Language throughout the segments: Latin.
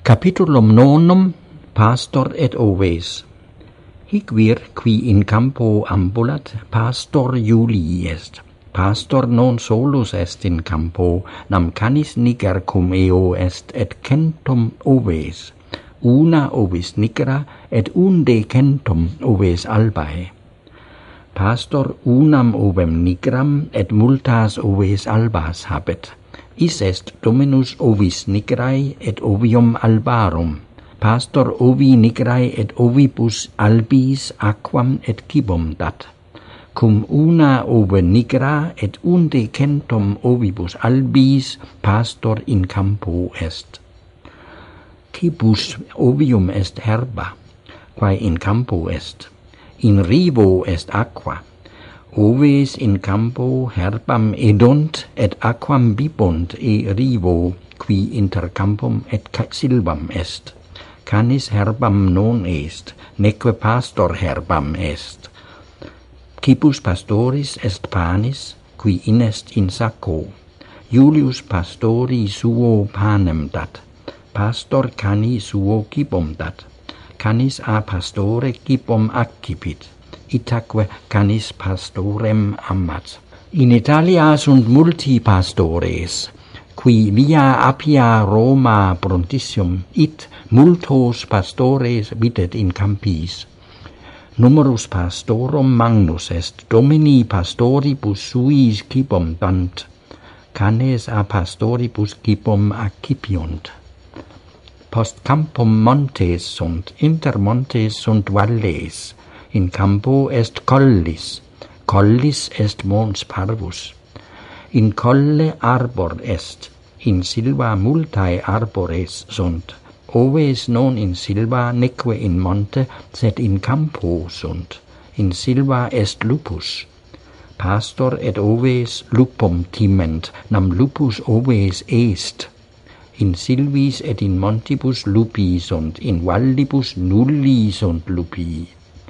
Capitulum nonum, pastor et oves. Hic vir qui in campo ambulat, pastor Julii est. Pastor non solus est in campo, nam canis niger cum eo est et centum oves. Una ovis nigra et unde centum oves albae. Pastor unam ovem nigram et multas oves albas habet. Is est dominus ovis nigrae et ovium albarum. Pastor ovi nigrae et ovibus albis aquam et cibum dat. Cum una ove nigra et unde centum ovibus albis pastor in campo est. Cibus ovium est herba, quae in campo est. In rivo est aqua. Oves in campo herbam edunt et aquam bibunt rivo, qui inter campum et silvam est. Canis herbam non est, neque pastor herbam est. Cibus pastoris est panis, qui inest in sacco. Julius pastori suo panem dat. Pastor cani suo cibum dat. Canis a pastore cibum accipit. Itaque canis pastorem amat. In Italia sunt multi pastores, qui via Appia Roma prontissum it multos pastores videt in campis. Numerus pastorum magnus est, domini pastoribus suis cibum dant, canes a pastoribus cibum accipiunt. Post campum montes sunt, inter montes sunt valles, in campo est collis, collis est mons parvus. In colle arbor est, in silva multae arbores sunt, oves non in silva neque in monte, sed in campo sunt, in silva est lupus. Pastor et oves lupum timent, nam lupus oves est. In silvis et in montibus lupi sunt, in vallibus nulli sunt lupi.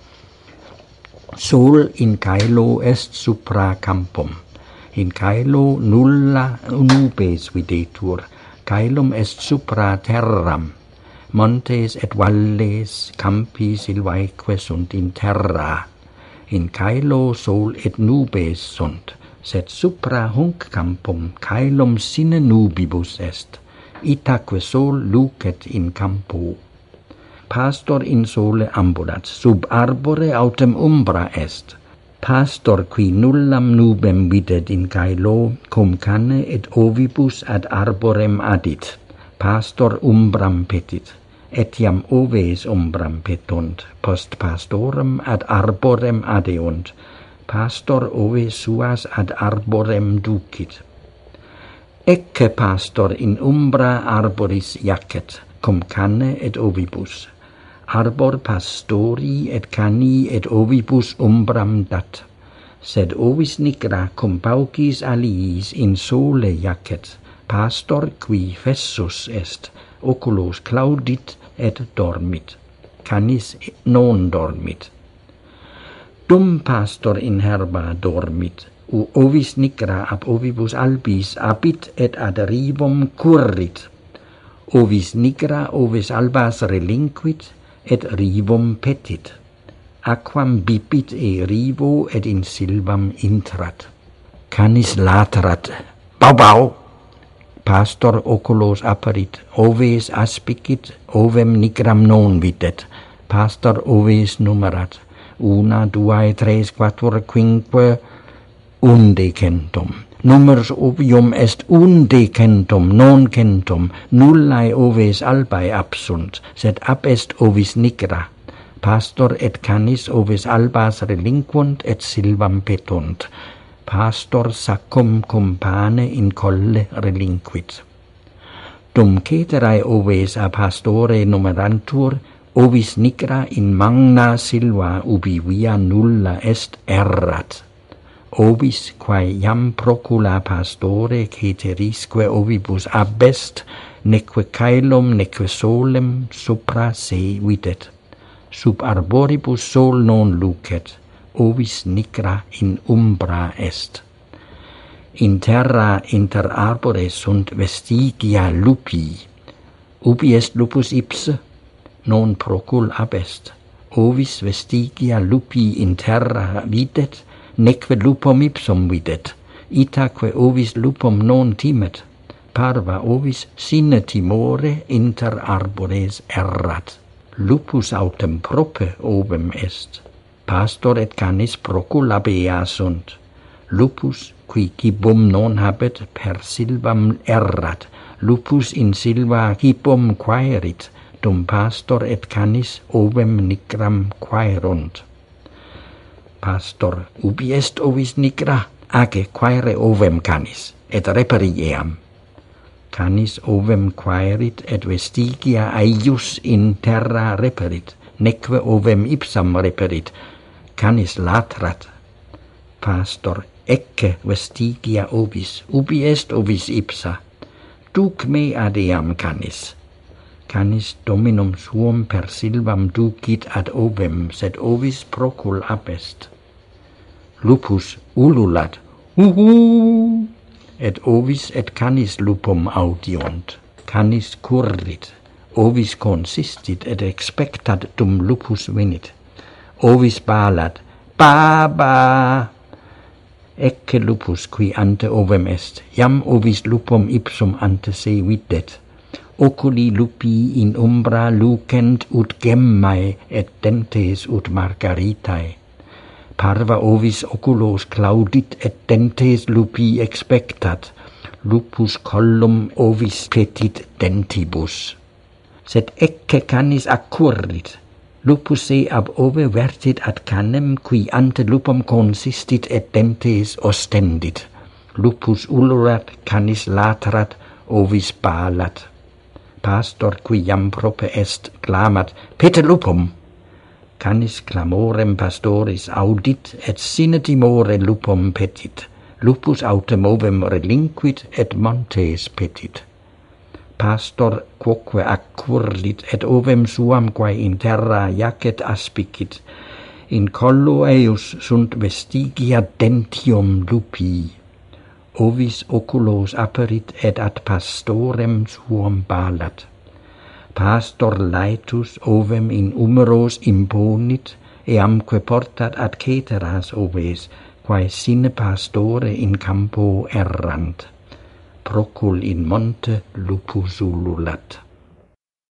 Sol in caelo est supra campum. In caelo nulla nubes videtur, caelum est supra terram. Montes et valles, campi silvaeque sunt in terra. In caelo sol et nubes sunt, sed supra hunc campum caelum sine nubibus est. Itaque sol lucet in campo. Pastor in sole ambulat, sub arbore autem umbra est. Pastor qui nullam nubem videt in caelo, cum cane et ovibus ad arborem adit. Pastor umbram petit, etiam oves umbram petunt, post pastorem ad arborem adeunt. Pastor oves suas ad arborem ducit. Ecce pastor in umbra arboris jacet, cum cane et ovibus. Arbor pastori et cani et ovibus umbram dat. Sed ovis nigra cum paucis aliis in sole jacet. Pastor qui fessus est, oculos claudit et dormit. Canis non dormit. Dum pastor in herba dormit. Ovis nigra ab ovibus albis abit et ad rivum currit. Ovis nigra ovis albas relinquit et rivum petit. Aquam bibit rivo et in silvam intrat. Canis latrat. Bau bau! Pastor oculos aperit. Oves aspicit, ovem nigram non videt. Pastor oves numerat. 1, 2, 3, 4, 5, unde centum. Numerus ovium est unde centum, non centum, nullae oves albae absunt, sed ab est ovis nigra. Pastor et canis oves albas relinquunt et silvam petunt. Pastor saccum cum pane in colle relinquit. Dum ceterae oves a pastore numerantur, ovis nigra in magna silva ubi via nulla est errat. Ovis quae iam procula pastore ceterisque ovibus abest, neque caelum neque solem supra se videt. Sub arboribus sol non lucet, ovis nigra in umbra est. In terra inter arbores sunt vestigia lupi. Ubi est lupus ipse? Non procul abest. Ovis vestigia lupi in terra videt, neque lupum ipsum videt. Itaque ovis lupum non timet. Parva ovis sine timore inter arbores errat. Lupus autem prope ovem est. Pastor et canis procul abea sunt. Lupus, qui cibum non habet, per silvam errat. Lupus in silva cibum quaerit, dum pastor et canis ovem nigram quaerunt. Pastor, ubi est ovis nigra? Age quaere ovem canis, et reperi eam. Canis ovem quaerit, et vestigia aius in terra reperit, neque ovem ipsam reperit, canis latrat. Pastor, ecce vestigia ovis, ubi est ovis ipsa? Duc me ad eam canis. Canis dominum suum per silvam ducit ad ovem, sed ovis procul abest. Lupus ululat, uhu, et ovis et canis lupum audiunt. Canis currit, ovis consistit et expectat dum lupus venit. Ovis balat, ba, ba. Ecce lupus qui ante ovem est, iam ovis lupum ipsum ante se videt. Oculi lupi in umbra lucent ut gemmae et dentes ut margaritae. Parva ovis oculos claudit et dentes lupi expectat, lupus collum ovis petit dentibus. Sed ecce canis accurrit, lupus se ab ove vertit ad canem qui ante lupum consistit et dentes ostendit. Lupus ulurat, canis latrat, ovis balat. Pastor qui iam prope est clamat, pete lupum. Canis clamorem pastoris audit et sine timore lupum petit. Lupus autem ovem relinquit et montes petit. Pastor quoque accurrit et ovem suam quae in terra jacet aspicit. In collo eius sunt vestigia dentium lupi. Ovis oculos aperit et ad pastorem suum balat. Pastor laetus ovem in umeros imponit, eamque portat ad ceteras oves, quae sine pastore in campo errant. Procul in monte lupus ululat.